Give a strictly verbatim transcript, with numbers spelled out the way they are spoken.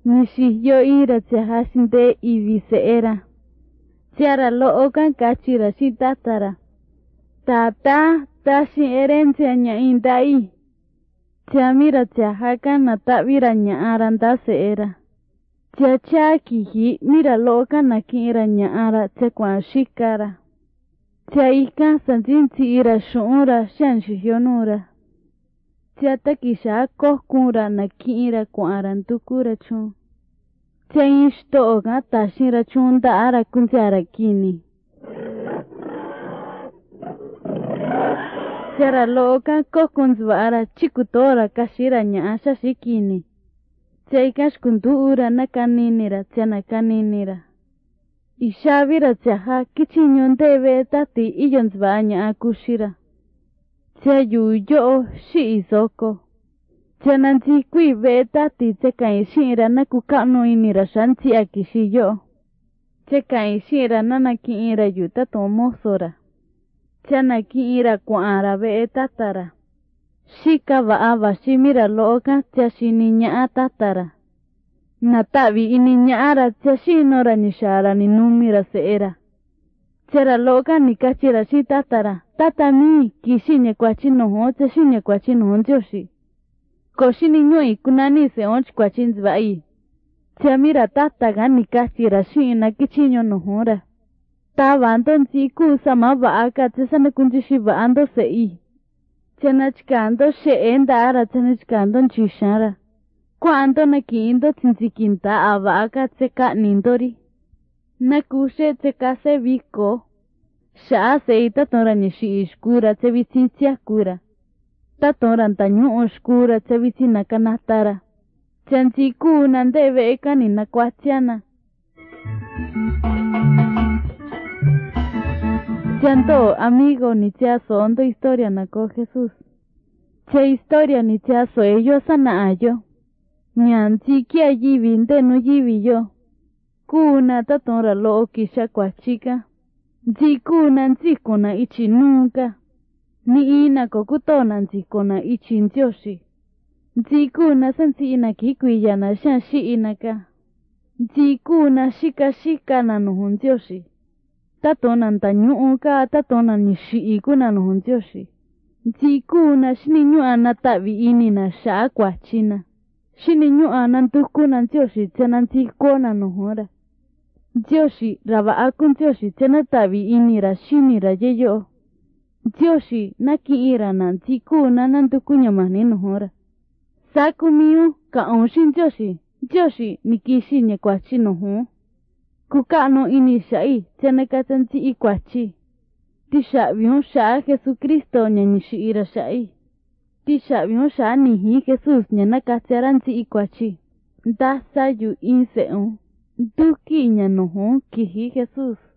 Nishi yo ira tse hasinde ibiseera. Tiara lo okan kachira si tatara. Tata tashi erentia nya indai. Tiamira tia hakan na tavira nya aranda seera. Tia chaki hi mira lo okan na kira nya ara tia kwa shikara. Tia ika sanzinti ira shuura shan shihionura. Tia takisha kohkura na kira kwa arantukura chun. Tia ishto oga tashira chunda ara kunjara kini. Tiara loka kokunzvara chikutora kashira nya asha shikini. Tia ikash kunduura na kaninira tia na kaninira. Ishavira tia ha kichinyondeve tati iyonzva nya akushira. Tia yuyo shi izoko. Tia nanti kui ve tati tia kaishira na kukano inira shanti akishiyo. Tia kaishira na nakiira yuta tomosora. Tia nakiira kuara ve tatara. Shika vaava shimira loka tia shininya tatara. Natavi ininyara tia shinora nishara ni numira seera. Tiara loka nikachira shi tatara. Tata mi kishinye kwa chino ho tia shinye kwa chino honjoshi. Koshini nyoi kunani se onch kwa chinzvai. Tia mira tata gani kachira shina kichinyo nohora. Tava andon ziku sama vaaka tia sana kunjishi va ando sei. Tia nachikando she enda ara tia nachikando nchishara. Kwa ando na kiindo tinzikinta avaaka tia ka nindori. Nakushe tia kase viko. Shaa sei tatora nishi ishkura tia vitintia kura. Tatora ntanyu oshkura tia vitina kanatara. Tia nziku nandeve eka nina kwatiana. Tiando amigo ni tia sondo historia na ko Jesús. Tia historia ni tia so ello sana ayo. Nyanzi kia yivi ndeno yivi yo. Kuna tatora lo okisha kwa chika. Nzikuna nzikuna ichi nunca. Ni ina kokutona nzikuna ichi njoshi. Nzikuna sansi ina kikuya na shanshi inaka. Nzikuna shika shika na nuhunjoshi. Tatona ntanyuuka tatona nishi ikuna nuhunjoshi. Nzikuna shini nyua na tavi ini na shaa kwa china. Shini nyua na ntukuna njoshi tena nzikona nuhura. Njoshi rava akun njoshi tena tavi ini ra shini ra yeyo. Njoshi naki ira na nzikuna na ntukunya mani nuhura. Saku miu ka onshi njoshi. Njoshi nikishi nye kwa chino hu. Kukano ini shai tena katanzi ikwachi. Tisha vion shaa Jesucristo nye nishi ira shai. Tisha vion shaa nihi Jesus nye nakatiaranzi ikwachi. Nda sayu inse un. Duki nye nuhu kihi Jesus.